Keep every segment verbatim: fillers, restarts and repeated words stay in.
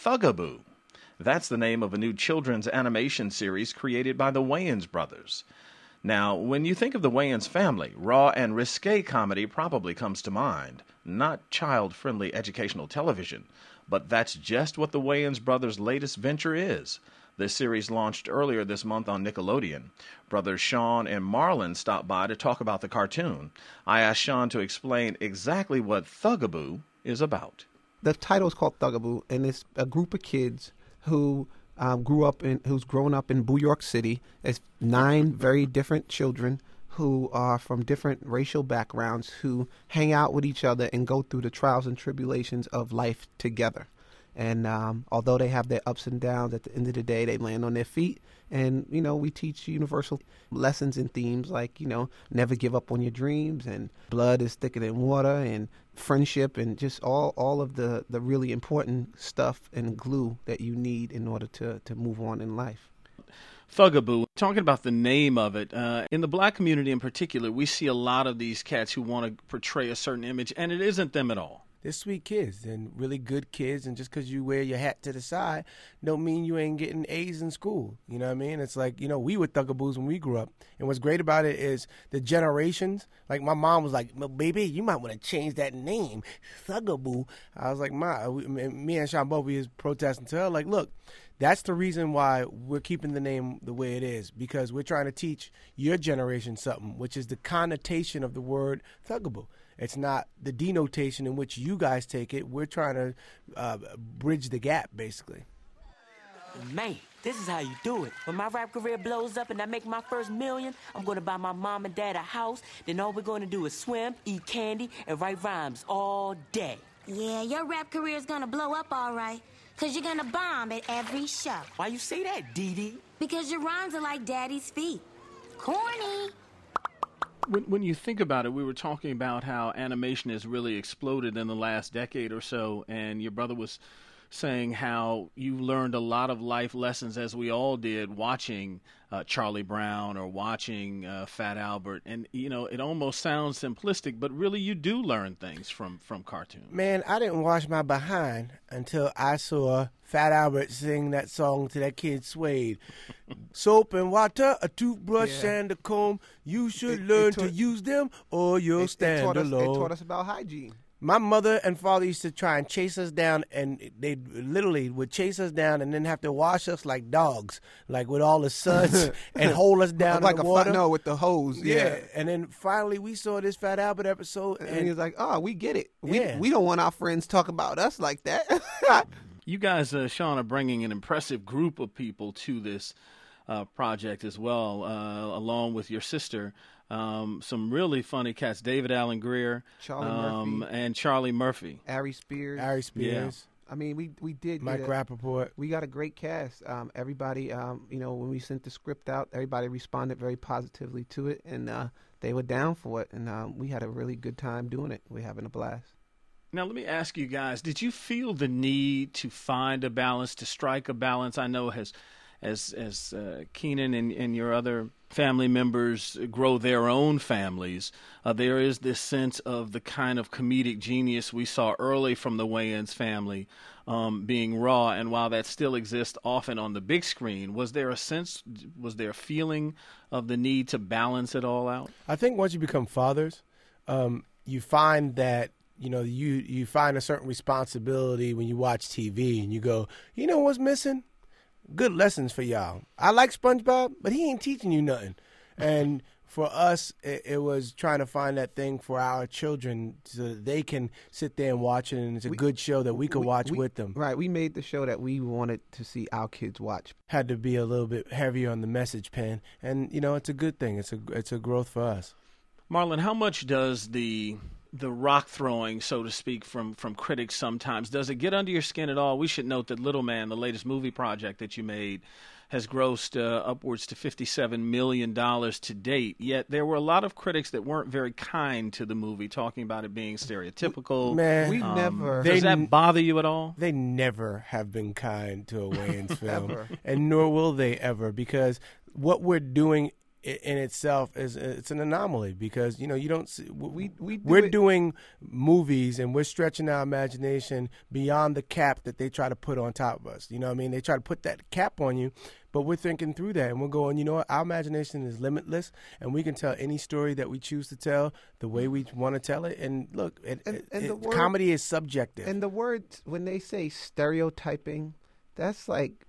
Thugaboo. That's the name of a new children's animation series created by the Wayans brothers. Now, when you think of the Wayans family, raw and risque comedy probably comes to mind, not child-friendly educational television. But that's just what the Wayans brothers' latest venture is. This series launched earlier this month on Nickelodeon. Brothers Sean and Marlon stopped by to talk about the cartoon. I asked Sean to explain exactly what Thugaboo is about. The title is called Thugaboo, and it's a group of kids who um, grew up in, who's grown up in New York City. It's nine very different children who are from different racial backgrounds who hang out with each other and go through the trials and tribulations of life together. And um, although they have their ups and downs, at the end of the day, they land on their feet. And, you know, we teach universal lessons and themes like, you know, never give up on your dreams, and blood is thicker than water, and friendship, and just all, all of the, the really important stuff and glue that you need in order to, to move on in life. Thugaboo, talking about the name of it, uh, in the black community in particular, we see a lot of these cats who want to portray a certain image, and it isn't them at all. They're sweet kids and really good kids, and just because you wear your hat to the side don't mean you ain't getting A's in school. You know what I mean? It's like, you know, we were Thugaboos when we grew up, and what's great about it is the generations. Like, my mom was like, well, baby, you might want to change that name, Thugaboo. I was like, Ma, we, me and Sean both, we was protesting to her, like, look, that's the reason why we're keeping the name the way it is, because we're trying to teach your generation something, which is the connotation of the word Thugaboo. It's not the denotation in which you guys take it. We're trying to uh, bridge the gap, basically. Man, this is how you do it. When my rap career blows up and I make my first million, I'm going to buy my mom and dad a house. Then all we're going to do is swim, eat candy, and write rhymes all day. Yeah, your rap career is going to blow up all right, because you're going to bomb at every show. Why you say that, Dee Dee? Because your rhymes are like daddy's feet. Corny. When, when you think about it, we were talking about how animation has really exploded in the last decade or so, and your brother was saying how you learned a lot of life lessons, as we all did, watching uh, Charlie Brown or watching uh, Fat Albert. And, you know, it almost sounds simplistic, but really you do learn things from, from cartoons. Man, I didn't wash my behind until I saw Fat Albert sing that song to that kid Suede. Soap and water, a toothbrush, yeah. and a comb. You should it, learn it taught, to use them or you'll it, stand it taught us, alone. It taught us about hygiene. My mother and father used to try and chase us down, and they literally would chase us down and then have to wash us like dogs, like with all the suds, and hold us down like in the a water. No, with the hose. Yeah. yeah. And then finally we saw this Fat Albert episode. And, and he was like, oh, we get it. We, yeah. we don't want our friends talk about us like that. You guys, uh, Sean, are bringing an impressive group of people to this uh, project as well, uh, along with your sister. Um, some really funny cats, David Allen Greer, Charlie um, Murphy, and Charlie Murphy. Ari Spears. Ari Spears. Yeah. I mean, we we did. Mike a, Rappaport. We got a great cast. Um, everybody, um, you know, when we sent the script out, everybody responded very positively to it, and uh, they were down for it. And um, we had a really good time doing it. We're having a blast. Now, let me ask you guys, did you feel the need to find a balance, to strike a balance? I know as as as uh, Keenan and, and your other family members grow their own families, uh, there is this sense of the kind of comedic genius we saw early from the Wayans family um, being raw. And while that still exists often on the big screen, was there a sense, was there a feeling of the need to balance it all out? I think once you become fathers, um, you find that You know, you, you find a certain responsibility when you watch T V and you go, you know what's missing? Good lessons for y'all. I like SpongeBob, but he ain't teaching you nothing. And for us, it, it was trying to find that thing for our children so that they can sit there and watch it, and it's a we, good show that we could we, watch we, with them. Right. We made the show that we wanted to see our kids watch. Had to be a little bit heavier on the message pen. And, you know, it's a good thing. It's a, it's a growth for us. Marlon, how much does the... the rock throwing, so to speak, from, from critics sometimes, does it get under your skin at all? We should note that Little Man, the latest movie project that you made, has grossed uh, upwards to fifty-seven million dollars to date. Yet there were a lot of critics that weren't very kind to the movie, talking about it being stereotypical. Man, we um, never. Does they, that bother you at all? They never have been kind to a Wayans film, and nor will they ever, because what we're doing i- in itself is it's an anomaly because you know you don't see, we, we do we're it- doing movies and we're stretching our imagination beyond the cap that they try to put on top of us. You know what I mean? They try to put that cap on you, but we're thinking through that and we're going, you know what? Our imagination is limitless and we can tell any story that we choose to tell the way we want to tell it. And look, it, And- it, and the it- word- comedy is subjective. And the words, when they say stereotyping, that's like,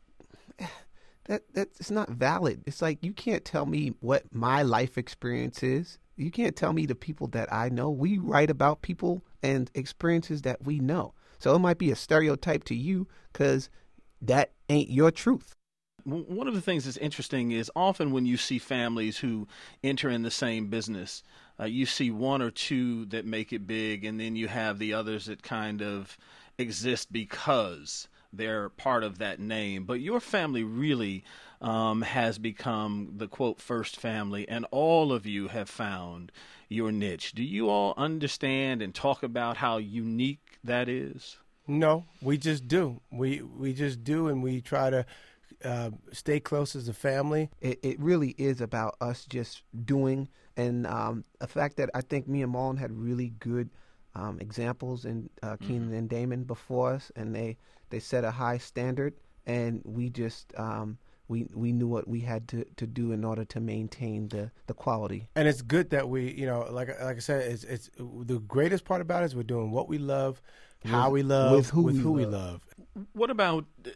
that that's not valid. It's like you can't tell me what my life experience is. You can't tell me the people that I know. We write about people and experiences that we know. So it might be a stereotype to you because that ain't your truth. W- One of the things that's interesting is often when you see families who enter in the same business, uh, you see one or two that make it big, and then you have the others that kind of exist because they're part of that name. But your family really um, has become the, quote, first family, and all of you have found your niche. Do you all understand and talk about how unique that is? No, we just do. We we just do, and we try to uh, stay close as a family. It, it really is about us just doing, and um, the fact that I think me and Marlon had really good um, examples in uh, Keenan and Damon before us, and they, they set a high standard, and we just um, we we knew what we had to, to do in order to maintain the, the quality. And it's good that we, you know, like like I said, it's it's the greatest part about it is we're doing what we love, how we love, with who we we love. love. What about uh,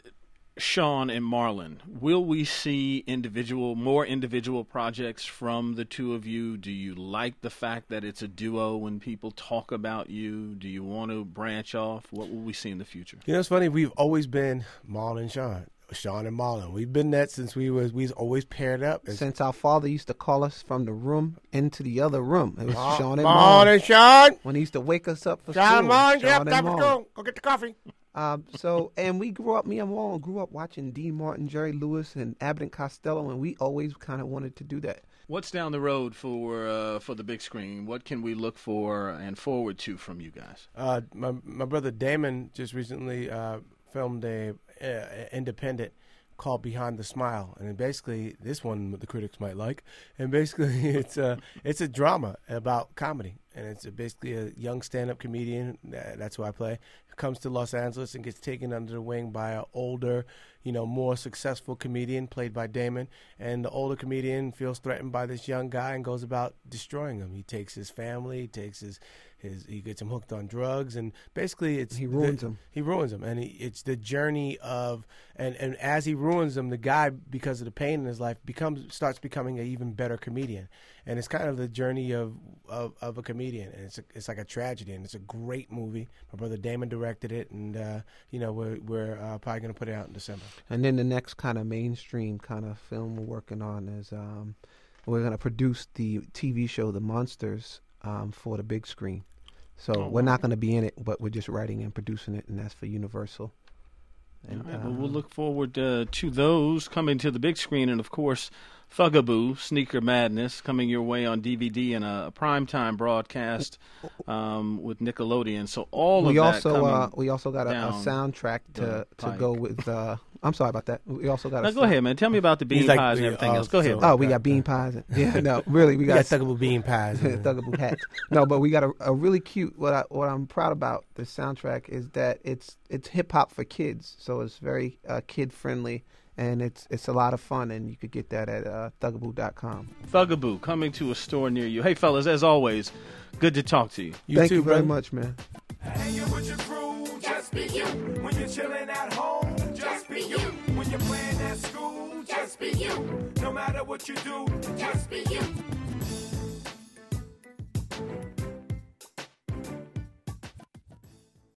Sean and Marlon? Will we see individual, more individual projects from the two of you? Do you like the fact that it's a duo when people talk about you? Do you want to branch off? What will we see in the future? You know, it's funny. We've always been Marlon and Sean, Sean and Marlon. We've been that since we was we was always paired up. It's Since our father used to call us from the room into the other room. It was Ma- Sean and Marlon Marlon. and Sean. When he used to wake us up for Sean school. and Marlon, get Sean up, and time for Marlon. school. Go get the coffee. Um, so, and we grew up, me and Marlon grew up watching Dean Martin, Jerry Lewis, and Abbott and Costello, and we always kind of wanted to do that. What's down the road for uh, for the big screen? What can we look for and forward to from you guys? Uh, my my brother Damon just recently uh, filmed a, a independent called Behind the Smile, and basically this one the critics might like, and basically it's a it's a drama about comedy, and it's a, basically a young stand-up comedian, uh, that's who I play, who comes to Los Angeles and gets taken under the wing by an older, you know, more successful comedian played by Damon, and the older comedian feels threatened by this young guy and goes about destroying him. He takes his family, he takes his his he gets him hooked on drugs, and basically it's He ruins the, him. He ruins him, and he, it's the journey of and and as he ruins him, the guy, because of the pain in his life, becomes starts becoming an even better comedian, and it's kind of the journey of of, of a comedian, and it's a, it's like a tragedy, and it's a great movie. My brother Damon directed it, and uh, you know we're we're uh, probably going to put it out in December. And then the next kind of mainstream kind of film we're working on is um, we're going to produce the T V show The Monsters um, for the big screen. So Oh, we're wow. not going to be in it, but we're just writing and producing it, and that's for Universal. And, All right, well, uh, we'll look forward uh, to those coming to the big screen, and of course, Thugaboo, Sneaker Madness, coming your way on D V D and a, a primetime broadcast um, with Nickelodeon. So all we of also that coming uh, we also got a, a down soundtrack the to to pike. go with. Uh, I'm sorry about that. We also got. Now a go sound- ahead, man. Tell me about the bean He's like, pies and yeah, everything uh, else. Go ahead. so- Oh, we got bean pies. And, yeah, no, really, we We got got Thugaboo bean pies. man. Thugaboo hats. No, but we got a, a really cute. What I what I'm proud about the soundtrack is that it's it's hip hop for kids, so it's very uh, kid friendly, and it's it's a lot of fun, and you could get that at uh, thugaboo dot com. Thugaboo coming to a store near you. Hey, fellas, as always, good to talk to you. You Thank too, you very brother. much, man. Hanging with your crew, just be you. When you're chilling at home, just be you. When you're playing at school, just be you. No matter what you do, just be you.